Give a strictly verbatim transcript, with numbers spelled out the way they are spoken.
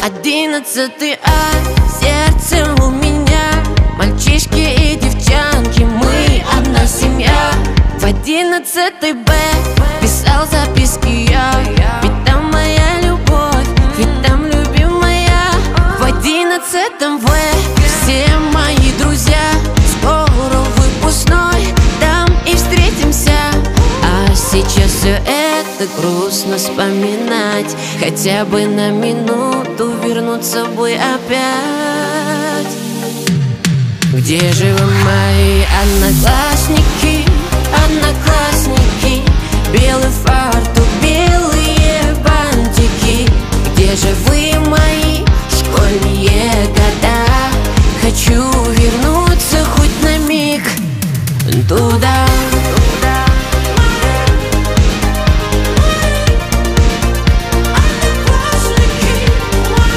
Одиннадцатый А, сердце у меня. Мальчишки и девчонки, мы одна семья. В одиннадцатый Б писал записки я, ведь там моя любовь, ведь там любимая. В одиннадцатом В все мои друзья. Скоро выпускной, там и встретимся. А сейчас все это грустно вспоминать. Хотя бы на минуту вернуться бы опять. Где же вы, мои одноклассники, одноклассники? Белый фартук, белые бантики. Где же вы,